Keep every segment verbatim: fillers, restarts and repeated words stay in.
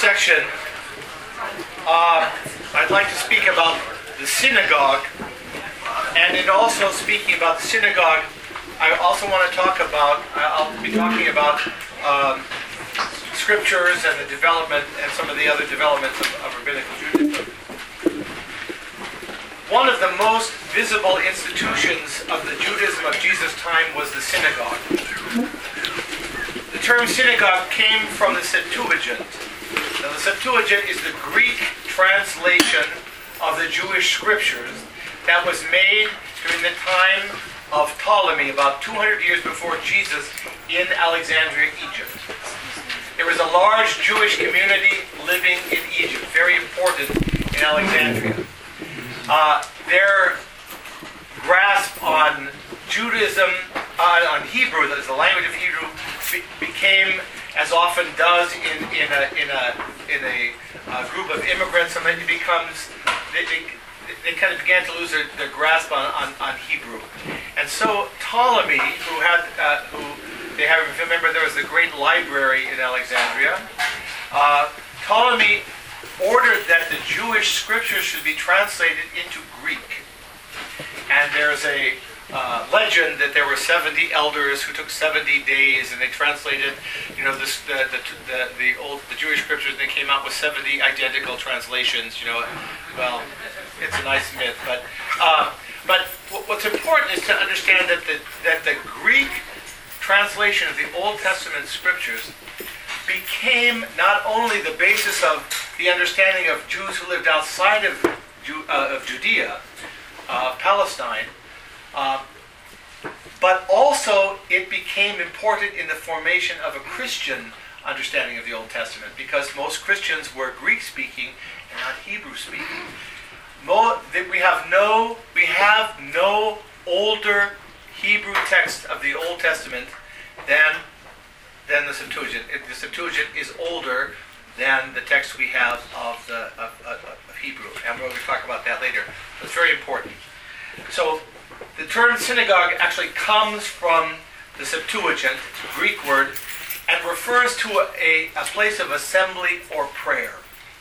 section, uh, I'd like to speak about the synagogue, and in also speaking about the synagogue, I also want to talk about, I'll be talking about um, scriptures and the development and some of the other developments of, of rabbinical Judaism. One of the most visible institutions of the Judaism of Jesus' time was the synagogue. The term synagogue came from the Septuagint. Now, the Septuagint is the Greek translation of the Jewish scriptures that was made during the time of Ptolemy, about two hundred years before Jesus, in Alexandria, Egypt. There was a large Jewish community living in Egypt, very important in Alexandria. Uh, their grasp on Judaism, uh, on Hebrew, that is the language of Hebrew, be- became, as often does in, in a in a in a uh, group of immigrants, and then it becomes they, they, they kind of began to lose their, their grasp on, on, on Hebrew. And so Ptolemy, who had uh, who they have remember there was the great library in Alexandria. Uh, Ptolemy ordered that the Jewish scriptures should be translated into Greek. And there's a uh, legend that there were seventy elders who took seventy days, and they translated, you know, this, the, the the the old the Jewish scriptures, and they came out with seventy identical translations. You know, well, it's a nice myth, but uh, but what's important is to understand that the that the Greek translation of the Old Testament scriptures became not only the basis of the understanding of Jews who lived outside of, Ju- uh, of Judea, uh, Palestine, uh, but also it became important in the formation of a Christian understanding of the Old Testament, because most Christians were Greek-speaking and not Hebrew-speaking. Mo- we have no, we have no older Hebrew text of the Old Testament than than the Septuagint. It, the Septuagint is older than the text we have of the of, of, of Hebrew, and we're going to talk about that later. But it's very important. So, the term synagogue actually comes from the Septuagint, Greek word, and refers to a, a place of assembly or prayer.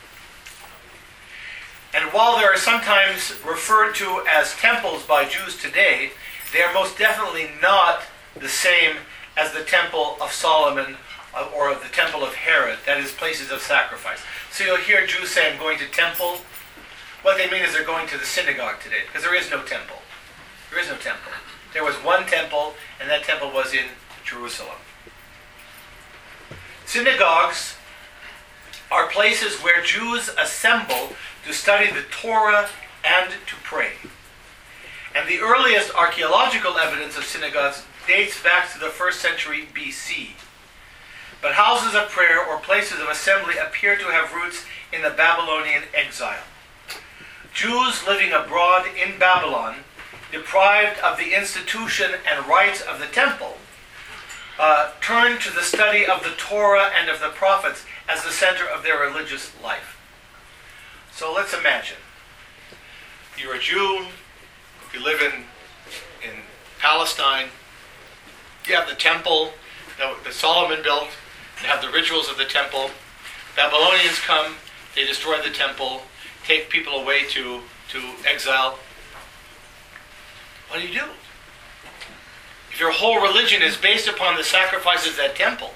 And while they are sometimes referred to as temples by Jews today, they are most definitely not the same as the Temple of Solomon uh, or of the Temple of Herod, that is, places of sacrifice. So you'll hear Jews say, I'm going to temple. What they mean is they're going to the synagogue today, because there is no temple. There is no temple. There was one temple, and that temple was in Jerusalem. Synagogues are places where Jews assemble to study the Torah and to pray. And the earliest archaeological evidence of synagogues dates back to the first century B C. But houses of prayer or places of assembly appear to have roots in the Babylonian exile. Jews living abroad in Babylon, deprived of the institution and rites of the temple, uh, turned to the study of the Torah and of the prophets as the center of their religious life. So let's imagine you're a Jew, you live in in Palestine. You have the temple that, that Solomon built. You have the rituals of the temple. Babylonians come, they destroy the temple, take people away to, to exile. What do you do? If your whole religion is based upon the sacrifices of that temple,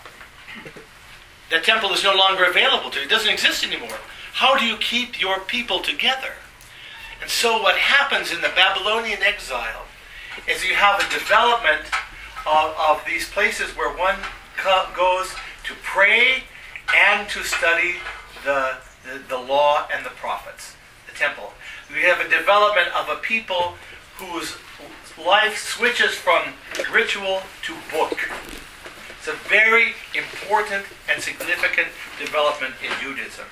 that temple is no longer available to you. It doesn't exist anymore. How do you keep your people together? And so what happens in the Babylonian exile is you have a development of, of these places where one co- goes to pray and to study the, the, the law and the prophets, the temple. We have a development of a people whose life switches from ritual to book. It's a very important and significant development in Judaism.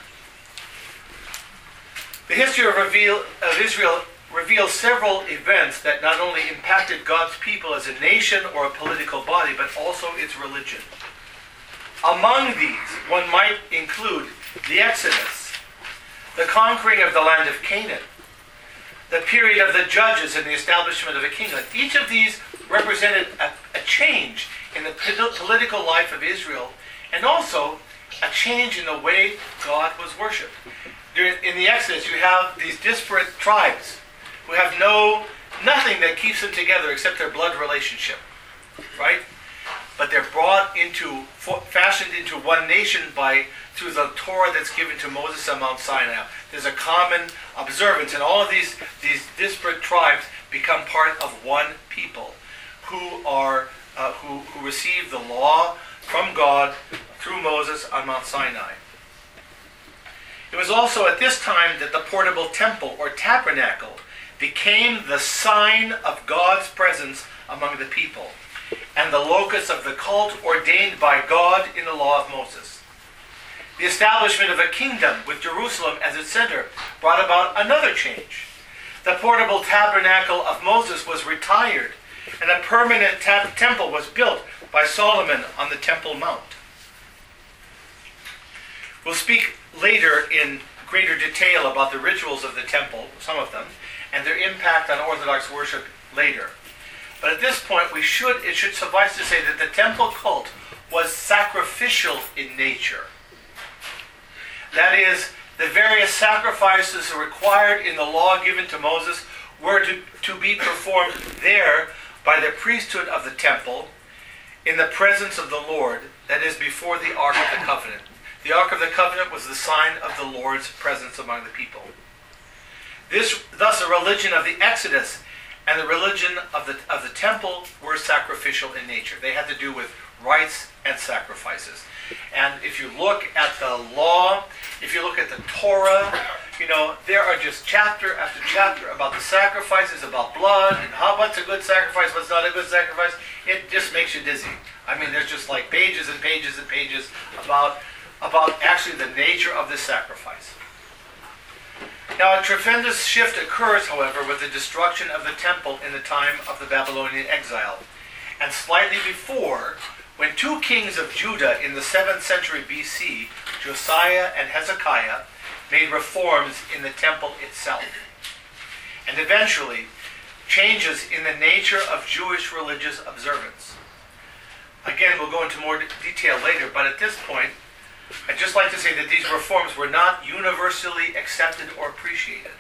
The history of, reveal, of Israel reveals several events that not only impacted God's people as a nation or a political body, but also its religion. Among these, one might include the Exodus, the conquering of the land of Canaan, the period of the judges and the establishment of a kingdom. Each of these represented a, a change in the political life of Israel, and also a change in the way God was worshipped. In the Exodus, you have these disparate tribes who have no nothing that keeps them together except their blood relationship, right? But they're brought into, fashioned into one nation by through the Torah that's given to Moses on Mount Sinai. There's a common observance, and all of these these disparate tribes become part of one people, who are uh, who who receive the law from God through Moses on Mount Sinai. It was also at this time that the portable temple or tabernacle became the sign of God's presence among the people, and the locus of the cult ordained by God in the law of Moses. The establishment of a kingdom with Jerusalem as its center brought about another change. The portable tabernacle of Moses was retired, and a permanent ta- temple was built by Solomon on the Temple Mount. We'll speak later in greater detail about the rituals of the temple, some of them, and their impact on Orthodox worship later. But at this point, we should it should suffice to say that the temple cult was sacrificial in nature. That is, the various sacrifices required in the law given to Moses were to, to be performed there by the priesthood of the temple in the presence of the Lord, that is, before the Ark of the Covenant. The Ark of the Covenant was the sign of the Lord's presence among the people. This, thus, the religion of the Exodus and the religion of the of the temple were sacrificial in nature. They had to do with rites and sacrifices. And if you look at the law, if you look at the Torah, you know, there are just chapter after chapter about the sacrifices, about blood, and how what's a good sacrifice, what's not a good sacrifice. It just makes you dizzy. I mean, there's just like pages and pages and pages about, about actually the nature of this sacrifice. Now, a tremendous shift occurs, however, with the destruction of the temple in the time of the Babylonian exile. And slightly before, when two kings of Judah in the seventh century B C, Josiah and Hezekiah, made reforms in the temple itself. And eventually, changes in the nature of Jewish religious observance. Again, we'll go into more de- detail later, but at this point, I'd just like to say that these reforms were not universally accepted or appreciated.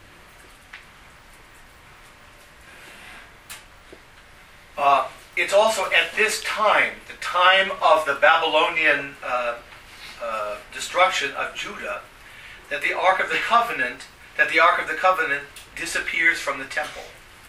Uh, it's also at this time, the time of the Babylonian uh, uh, destruction of Judah, that the Ark of the Covenant, that the Ark of the Covenant disappears from the temple.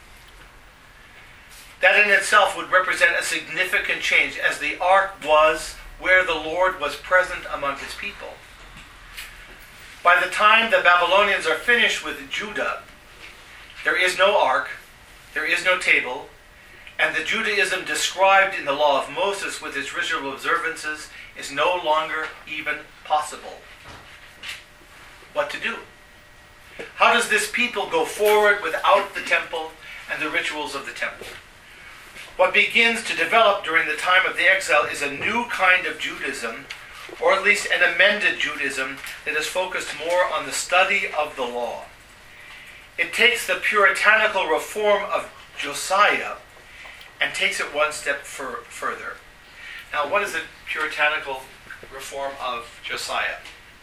That in itself would represent a significant change, as the Ark was where the Lord was present among his people. By the time the Babylonians are finished with Judah, there is no ark, there is no table, and the Judaism described in the law of Moses with its ritual observances is no longer even possible. What to do? How does this people go forward without the temple and the rituals of the temple? What begins to develop during the time of the exile is a new kind of Judaism, or at least an amended Judaism that is focused more on the study of the law. It takes the puritanical reform of Josiah and takes it one step fur- further. Now, what is the puritanical reform of Josiah?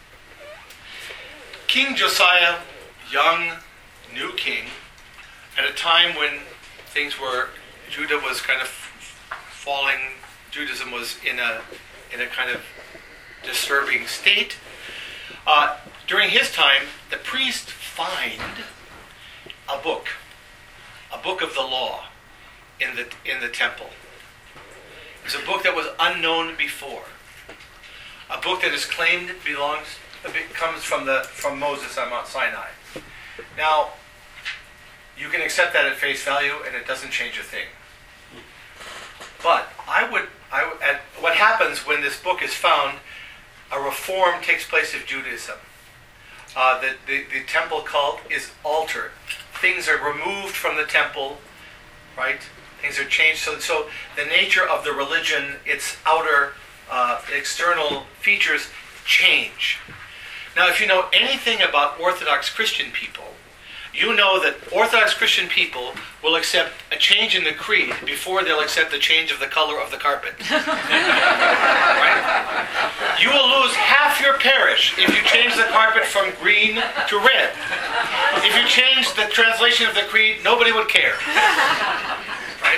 King Josiah, young, new king, at a time when things were Judah was kind of falling, Judaism was in a in a kind of disturbing state. Uh, during his time, the priests find a book, a book of the law in the in the temple. It's a book that was unknown before. A book that is claimed belongs, comes from the from Moses on Mount Sinai. Now, you can accept that at face value, and it doesn't change a thing. But I would, I would at, what happens when this book is found? A reform takes place of Judaism. Uh, the, the the temple cult is altered. Things are removed from the temple, right? Things are changed. So, so the nature of the religion, its outer, uh, external features change. Now, if you know anything about Orthodox Christian people, you know that Orthodox Christian people will accept a change in the creed before they'll accept the change of the color of the carpet. Right? You will lose half your parish if you change the carpet from green to red. If you change the translation of the creed, nobody would care. Right?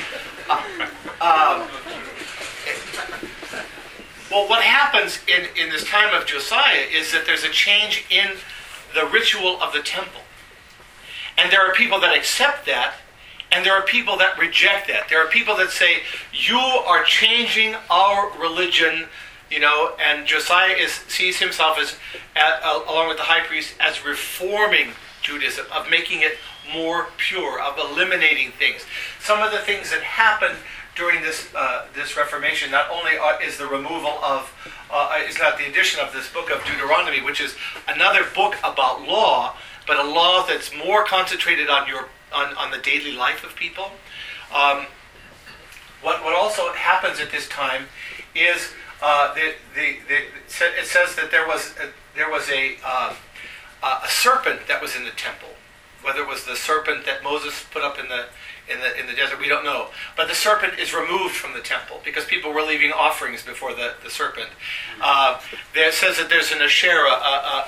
Um, well, what happens in, in this time of Josiah is that there's a change in the ritual of the temple. And there are people that accept that, and there are people that reject that. There are people that say, you are changing our religion, you know, and Josiah is, sees himself as, uh, along with the high priest, as reforming Judaism, of making it more pure, of eliminating things. Some of the things that happened during this uh, this Reformation, not only are, is the removal of, uh, is not the addition of this book of Deuteronomy, which is another book about law, but a law that's more concentrated on your on, on the daily life of people. Um, what what also happens at this time is uh, the, the the it says that there was a, there was a uh, a serpent that was in the temple. Whether it was the serpent that Moses put up in the in the in the desert, we don't know. But the serpent is removed from the temple because people were leaving offerings before the, the serpent. Uh, there says that there's an Asherah, a, a,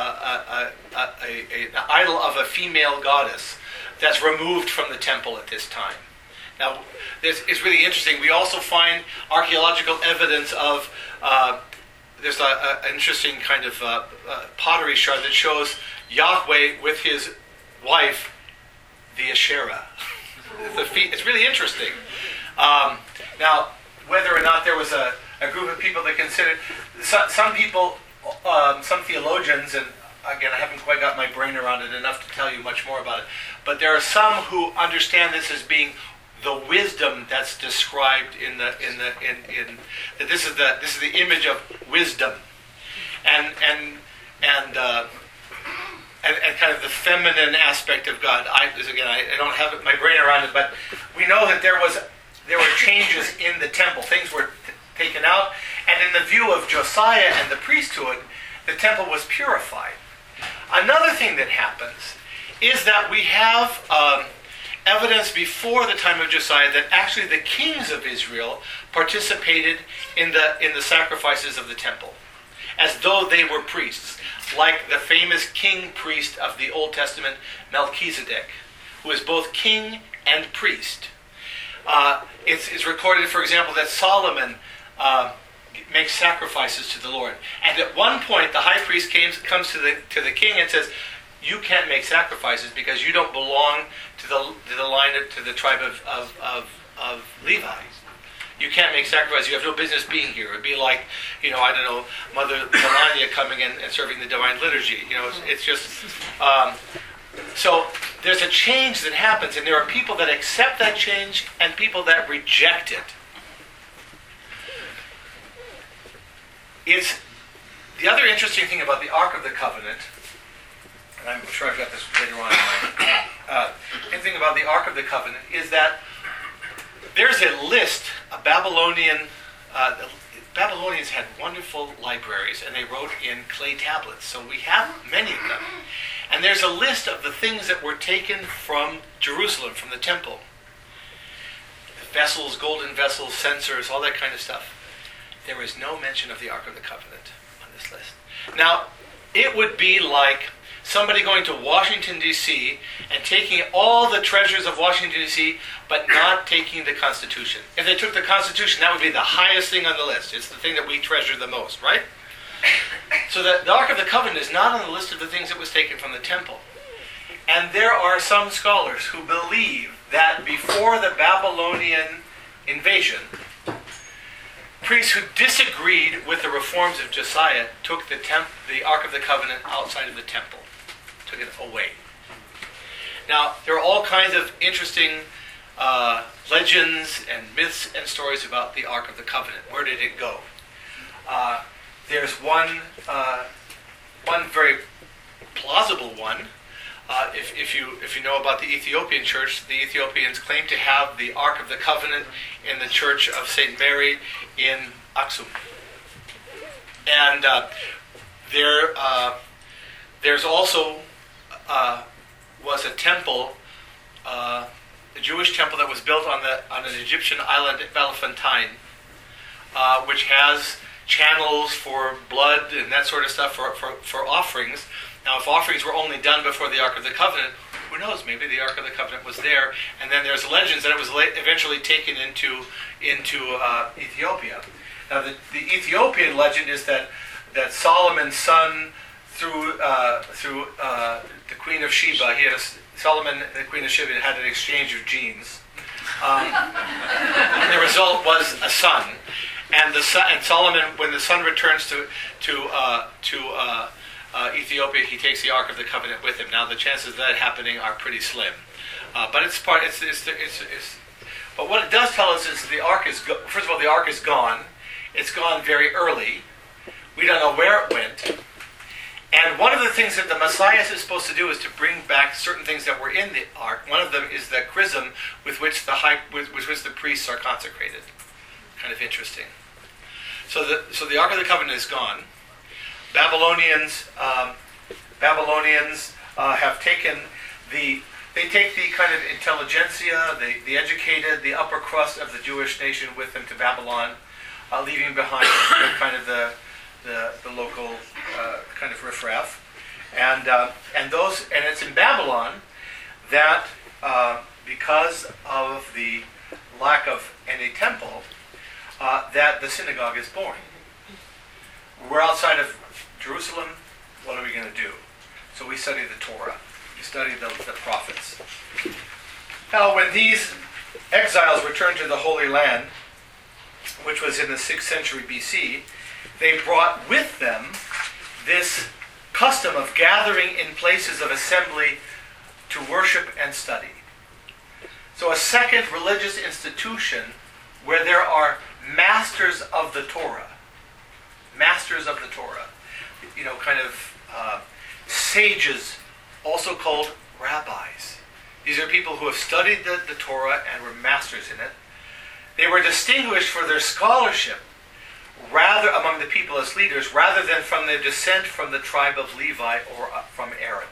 a, a, a, a, an idol of a female goddess that's removed from the temple at this time. Now, this is really interesting. We also find archaeological evidence of uh, there's an interesting kind of uh, uh, pottery shard that shows Yahweh with his wife, the Asherah. The feet, it's really interesting. Um, now, whether or not there was a, a group of people that considered, some, some people, um, some theologians, and again, I haven't quite got my brain around it enough to tell you much more about it, but there are some who understand this as being the wisdom that's described in the in the in, in that this is the this is the image of wisdom, and and and. Uh, And, and kind of the feminine aspect of God. I, again, I, I don't have my brain around it, but we know that there was there were changes in the temple. Things were t- taken out, and in the view of Josiah and the priesthood, the temple was purified. Another thing that happens is that we have um, evidence before the time of Josiah that actually the kings of Israel participated in the in the sacrifices of the temple, as though they were priests. Like the famous king priest of the Old Testament, Melchizedek, who is both king and priest. Uh, it's, it's recorded, for example, that Solomon uh, makes sacrifices to the Lord. And at one point, the high priest came, comes to the to the king and says, "You can't make sacrifices because you don't belong to the to the line of, to the tribe of of, of, of Levi. You can't make sacrifices. You have no business being here." It'd be like, you know, I don't know, Mother Melania coming in and serving the Divine Liturgy. You know, it's, it's just... Um, so there's a change that happens, and there are people that accept that change and people that reject it. It's the other interesting thing about the Ark of the Covenant, and I'm sure I've got this later on in my... Uh, the thing about the Ark of the Covenant is that there's a list of Babylonian... Uh, the Babylonians had wonderful libraries, and they wrote in clay tablets. So we have many of them. And there's a list of the things that were taken from Jerusalem, from the temple. Vessels, golden vessels, censers, all that kind of stuff. There is no mention of the Ark of the Covenant on this list. Now, it would be like somebody going to Washington, D C and taking all the treasures of Washington, D C, but not taking the Constitution. If they took the Constitution, that would be the highest thing on the list. It's the thing that we treasure the most, right? So the, the Ark of the Covenant is not on the list of the things that was taken from the temple. And there are some scholars who believe that before the Babylonian invasion, priests who disagreed with the reforms of Josiah took the, temp- the Ark of the Covenant outside of the temple. Took it away. Now, there are all kinds of interesting uh, legends and myths and stories about the Ark of the Covenant. Where did it go? Uh, there's one, uh, one very plausible one. Uh, if, if you if you know about the Ethiopian church, the Ethiopians claim to have the Ark of the Covenant in the Church of Saint Mary in Aksum. And uh, there uh, there's also uh, was a temple, uh, a Jewish temple that was built on the on an Egyptian island, Bellefontaine, uh, which has channels for blood and that sort of stuff for, for, for offerings. Now, if offerings were only done before the Ark of the Covenant, who knows, maybe the Ark of the Covenant was there, and then there's legends that it was la- eventually taken into into uh, Ethiopia. Now, the, the Ethiopian legend is that, that Solomon's son, through uh, through uh, the Queen of Sheba, he had a, Solomon and the Queen of Sheba had an exchange of genes. Um, and the result was a son. And the son, and Solomon, when the son returns to to uh, to uh, uh, Ethiopia, he takes the Ark of the Covenant with him. Now, the chances of that happening are pretty slim, uh, but it's part. It's, it's, it's, it's but what it does tell us is the Ark is go- first of all the Ark is gone. It's gone very early. We don't know where it went. And one of the things that the Messiah is supposed to do is to bring back certain things that were in the Ark. One of them is the chrism with which the high, with, with which the priests are consecrated. Kind of interesting. So the so the Ark of the Covenant is gone. Babylonians um, Babylonians uh, have taken the they take the kind of intelligentsia, the, the educated, the upper crust of the Jewish nation with them to Babylon, uh, leaving behind kind of the the, the local uh, kind of riffraff, and uh, and those and it's in Babylon that uh, because of the lack of any temple, uh, that the synagogue is born. We're outside of Jerusalem. What are we going to do? So we study the Torah. We study the, the prophets. Now, when these exiles returned to the Holy Land, which was in the sixth century B C, they brought with them this custom of gathering in places of assembly to worship and study. So a second religious institution where there are masters of the Torah. Masters of the Torah. You know, kind of uh, sages, also called rabbis. These are people who have studied the, the Torah and were masters in it. They were distinguished for their scholarship rather among the people as leaders, rather than from their descent from the tribe of Levi or uh, from Aaron.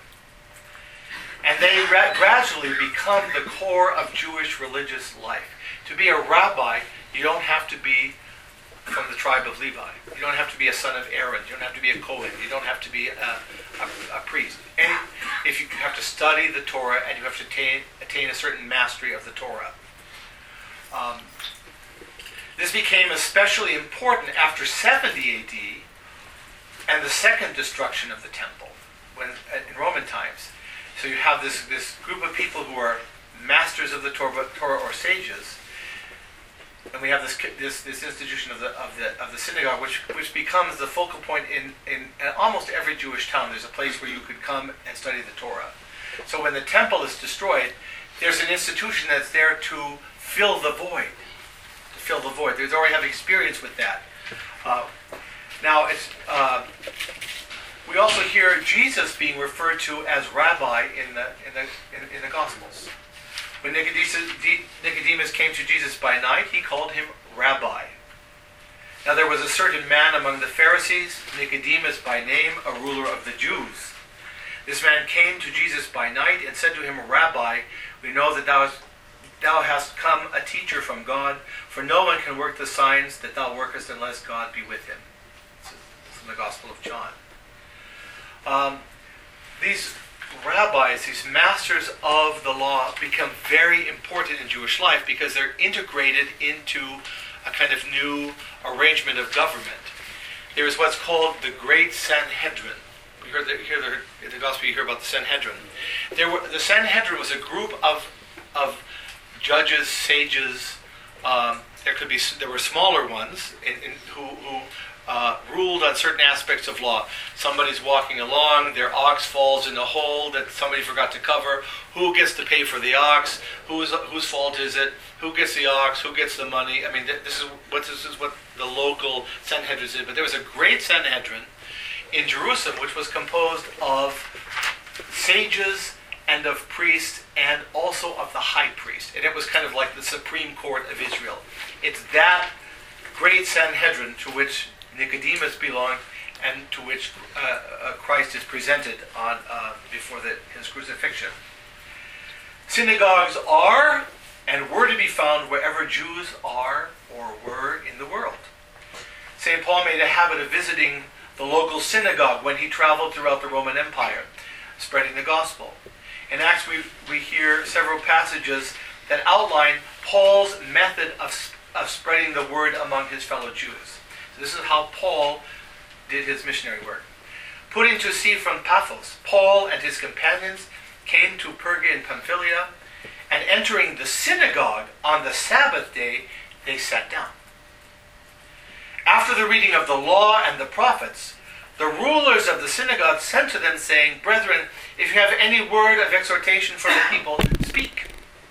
And they ra- gradually become the core of Jewish religious life. To be a rabbi, you don't have to be from the tribe of Levi. You don't have to be a son of Aaron. You don't have to be a Kohen. You don't have to be a, a, a priest. And if you have to study the Torah and you have to attain, attain a certain mastery of the Torah. Um, this became especially important after seventy A D and the second destruction of the temple when in Roman times. So you have this, this group of people who are masters of the Torah, Torah or sages, and we have this this, this institution of the of the of the synagogue, which which becomes the focal point in, in, in almost every Jewish town. There's a place where you could come and study the Torah. So when the temple is destroyed, there's an institution that's there to fill the void. To fill the void. There's already have experience with that. Uh, now it's. Uh, We also hear Jesus being referred to as rabbi in the in the in, in the Gospels. When Nicodemus, Nicodemus came to Jesus by night, he called him rabbi. Now there was a certain man among the Pharisees, Nicodemus by name, a ruler of the Jews. This man came to Jesus by night and said to him, Rabbi, we know that thou hast, thou hast come a teacher from God, for no one can work the signs that thou workest unless God be with him. This is from the Gospel of John. Um, these rabbis, these masters of the law, become very important in Jewish life because they're integrated into a kind of new arrangement of government. There is what's called the Great Sanhedrin. You heard the, hear the, in the Gospel, you hear about the Sanhedrin. There were, the Sanhedrin was a group of of judges, sages. Um, there could be there were smaller ones in, in, who who. Uh, ruled on certain aspects of law. Somebody's walking along, their ox falls in a hole that somebody forgot to cover. Who gets to pay for the ox? Whose whose fault is it? Who gets the ox? Who gets the money? I mean, this is what this is what the local Sanhedrin did. But there was a great Sanhedrin in Jerusalem, which was composed of sages and of priests, and also of the high priest. And it was kind of like the Supreme Court of Israel. It's that great Sanhedrin to which Nicodemus belonged, and to which uh, uh, Christ is presented on uh, before the, his crucifixion. Synagogues are and were to be found wherever Jews are or were in the world. Saint Paul made a habit of visiting the local synagogue when he traveled throughout the Roman Empire, spreading the gospel. In Acts we, we hear several passages that outline Paul's method of, of spreading the word among his fellow Jews. So this is how Paul did his missionary work. Putting to sea from Paphos, Paul and his companions came to Perga in Pamphylia, and entering the synagogue on the Sabbath day, they sat down. After the reading of the law and the prophets, the rulers of the synagogue sent to them, saying, "Brethren, if you have any word of exhortation for the people, speak."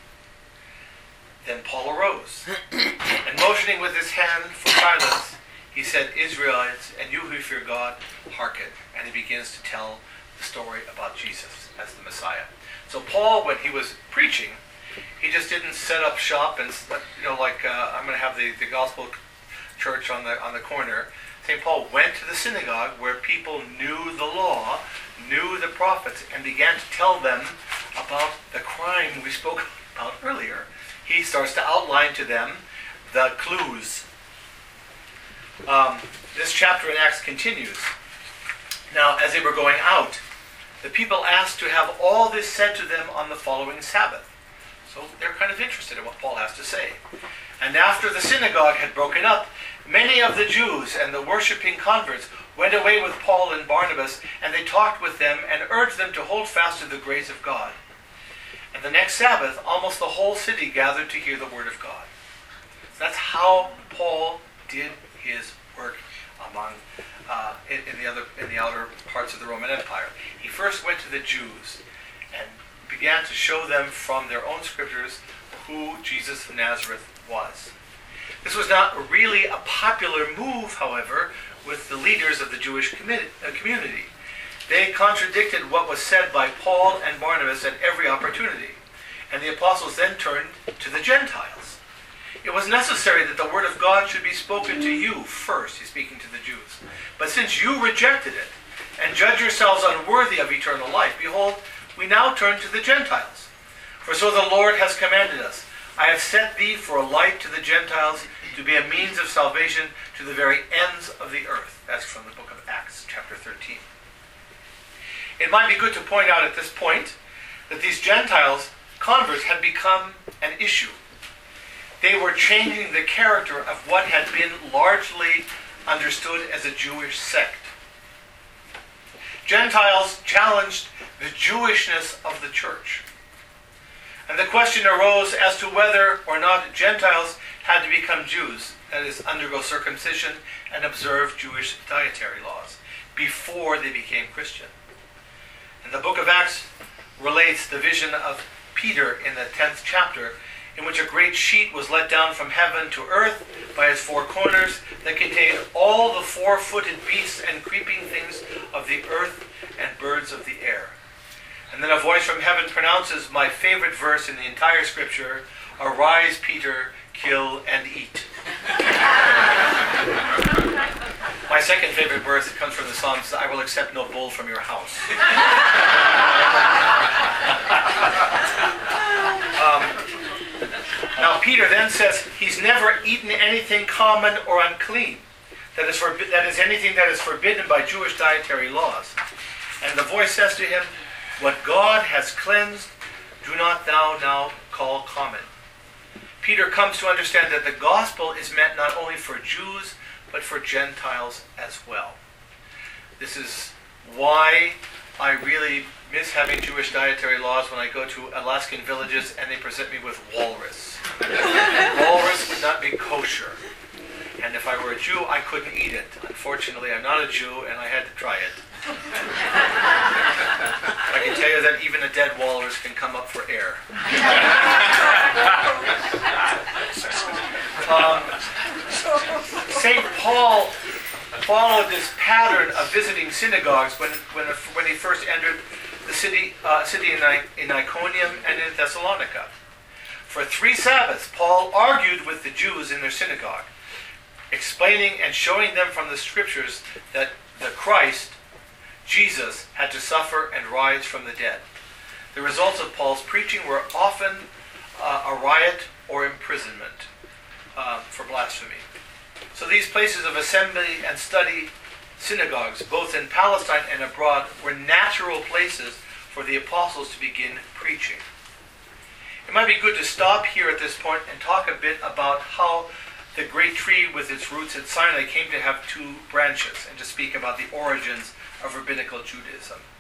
Then Paul arose, and motioning with his hand for silence, he said, "Israelites, and you who fear God, hearken." And he begins to tell the story about Jesus as the Messiah. So Paul, when he was preaching, he just didn't set up shop and, you know, like uh, I'm going to have the, the gospel church on the on the corner. Saint Paul went to the synagogue where people knew the law, knew the prophets, and began to tell them about the crime we spoke about earlier. He starts to outline to them the clues. Um, this chapter in Acts continues. Now, as they were going out, the people asked to have all this said to them on the following Sabbath. So they're kind of interested in what Paul has to say. And after the synagogue had broken up, many of the Jews and the worshipping converts went away with Paul and Barnabas, and they talked with them and urged them to hold fast to the grace of God. And the next Sabbath, almost the whole city gathered to hear the word of God. So that's how Paul did his work among uh, in, in the other in the outer parts of the Roman Empire. He first went to the Jews and began to show them from their own scriptures who Jesus of Nazareth was. This was not really a popular move, however, with the leaders of the Jewish community. They contradicted what was said by Paul and Barnabas at every opportunity, and the apostles then turned to the Gentiles. It was necessary that the word of God should be spoken to you first, he's speaking to the Jews. But since you rejected it, and judge yourselves unworthy of eternal life, behold, we now turn to the Gentiles. For so the Lord has commanded us, I have set thee for a light to the Gentiles, to be a means of salvation to the very ends of the earth. That's from the book of Acts, chapter thirteen. It might be good to point out at this point that these Gentiles, converts, had become an issue. They were changing the character of what had been largely understood as a Jewish sect. Gentiles challenged the Jewishness of the church. And the question arose as to whether or not Gentiles had to become Jews, that is, undergo circumcision and observe Jewish dietary laws, before they became Christian. And the book of Acts relates the vision of Peter in the tenth chapter, in which a great sheet was let down from heaven to earth by its four corners that contained all the four-footed beasts and creeping things of the earth and birds of the air. And then a voice from heaven pronounces my favorite verse in the entire scripture, "Arise, Peter, kill and eat." My second favorite verse comes from the Psalms, "I will accept no bull from your house." um, now Peter then says he's never eaten anything common or unclean, that is, forbi- that is anything that is forbidden by Jewish dietary laws. And the voice says to him, "What God has cleansed, do not thou now call common." Peter comes to understand that the gospel is meant not only for Jews, but for Gentiles as well. This is why I really miss having Jewish dietary laws when I go to Alaskan villages and they present me with walrus. Walrus would not be kosher. And if I were a Jew, I couldn't eat it. Unfortunately, I'm not a Jew and I had to try it. I can tell you that even a dead walrus can come up for air. um, Saint Paul followed this pattern of visiting synagogues when, when, when he first entered the city, uh, city in, I, in Iconium and in Thessalonica. For three Sabbaths, Paul argued with the Jews in their synagogue, explaining and showing them from the scriptures that the Christ, Jesus, had to suffer and rise from the dead. The results of Paul's preaching were often uh, a riot or imprisonment uh, for blasphemy. So these places of assembly and study, synagogues, both in Palestine and abroad, were natural places for the apostles to begin preaching. It might be good to stop here at this point and talk a bit about how the great tree with its roots at Sinai came to have two branches, and to speak about the origins of rabbinical Judaism.